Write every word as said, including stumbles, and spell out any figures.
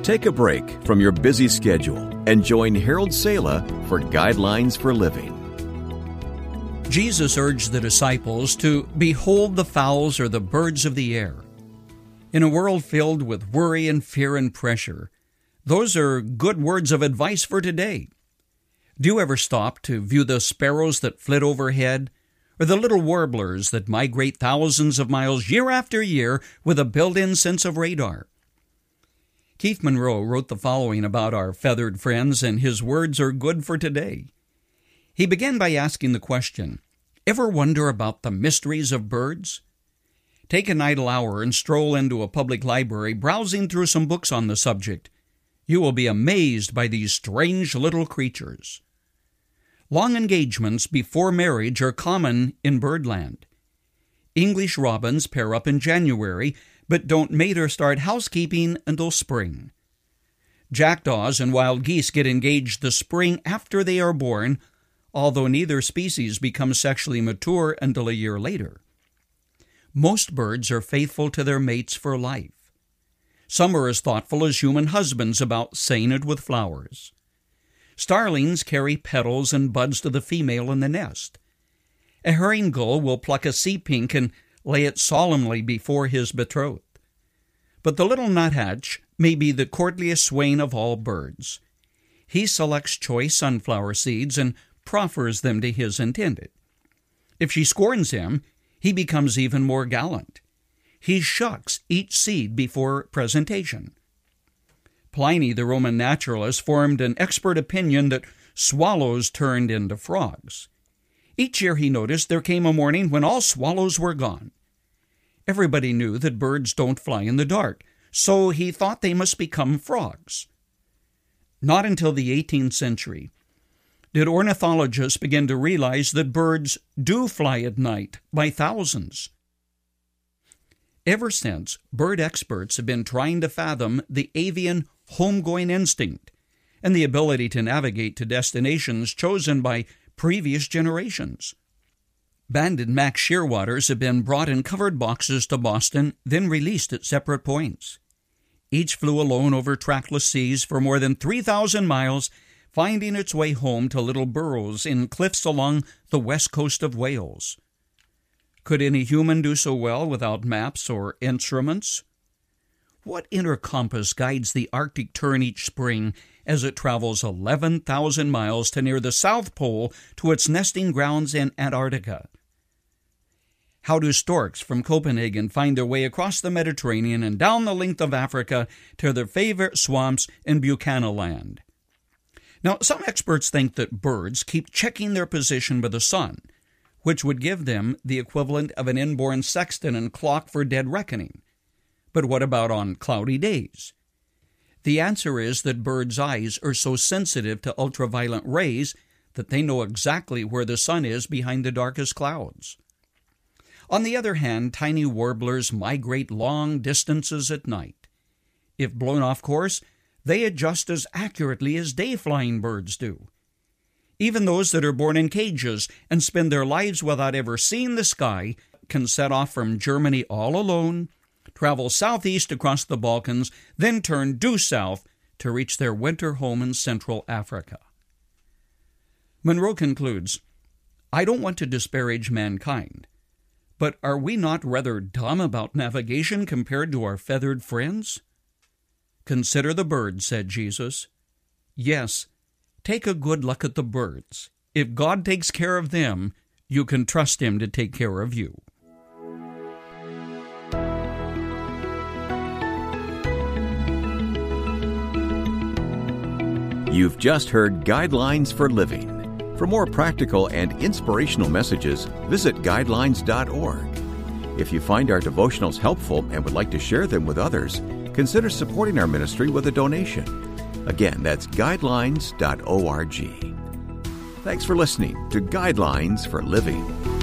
Take a break from your busy schedule and join Harold Sala for Guidelines for Living. Jesus urged the disciples to behold the fowls or the birds of the air. In a world filled with worry and fear and pressure, those are good words of advice for today. Do you ever stop to view the sparrows that flit overhead, or the little warblers that migrate thousands of miles year after year with a built-in sense of radar? Keith Monroe wrote the following about our feathered friends, and his words are good for today. He began by asking the question, ever wonder about the mysteries of birds? Take an idle hour and stroll into a public library, browsing through some books on the subject. You will be amazed by these strange little creatures. Long engagements before marriage are common in birdland. English robins pair up in January, but don't mate or start housekeeping until spring. Jackdaws and wild geese get engaged the spring after they are born, although neither species becomes sexually mature until a year later. Most birds are faithful to their mates for life. Some are as thoughtful as human husbands about saying it with flowers. Starlings carry petals and buds to the female in the nest. A herring gull will pluck a sea pink and lay it solemnly before his betrothed. But the little nuthatch may be the courtliest swain of all birds. He selects choice sunflower seeds and proffers them to his intended. If she scorns him, he becomes even more gallant. He shucks each seed before presentation. Pliny, the Roman naturalist, formed an expert opinion that swallows turned into frogs. Each year, he noticed, there came a morning when all swallows were gone. Everybody knew that birds don't fly in the dark, so he thought they must become frogs. Not until the eighteenth century did ornithologists begin to realize that birds do fly at night by thousands. Ever since, bird experts have been trying to fathom the avian homegoing instinct and the ability to navigate to destinations chosen by previous generations. Banded Max shearwaters have been brought in covered boxes to Boston, then released at separate points. Each flew alone over trackless seas for more than three thousand miles, finding its way home to little burrows in cliffs along the west coast of Wales. Could any human do so well without maps or instruments? What inner compass guides the Arctic tern each spring as it travels eleven thousand miles to near the South Pole to its nesting grounds in Antarctica? How do storks from Copenhagen find their way across the Mediterranean and down the length of Africa to their favorite swamps in Buchananland? Now, some experts think that birds keep checking their position by the sun, which would give them the equivalent of an inborn sextant and clock for dead reckoning. But what about on cloudy days? The answer is that birds' eyes are so sensitive to ultraviolet rays that they know exactly where the sun is behind the darkest clouds. On the other hand, tiny warblers migrate long distances at night. If blown off course, they adjust as accurately as day-flying birds do. Even those that are born in cages and spend their lives without ever seeing the sky can set off from Germany all alone, travel southeast across the Balkans, then turn due south to reach their winter home in Central Africa. Monroe concludes, I don't want to disparage mankind, but are we not rather dumb about navigation compared to our feathered friends? Consider the birds, said Jesus. Yes, take a good look at the birds. If God takes care of them, you can trust Him to take care of you. You've just heard Guidelines for Living. For more practical and inspirational messages, visit guidelines dot org. If you find our devotionals helpful and would like to share them with others, consider supporting our ministry with a donation. Again, that's guidelines dot org. Thanks for listening to Guidelines for Living.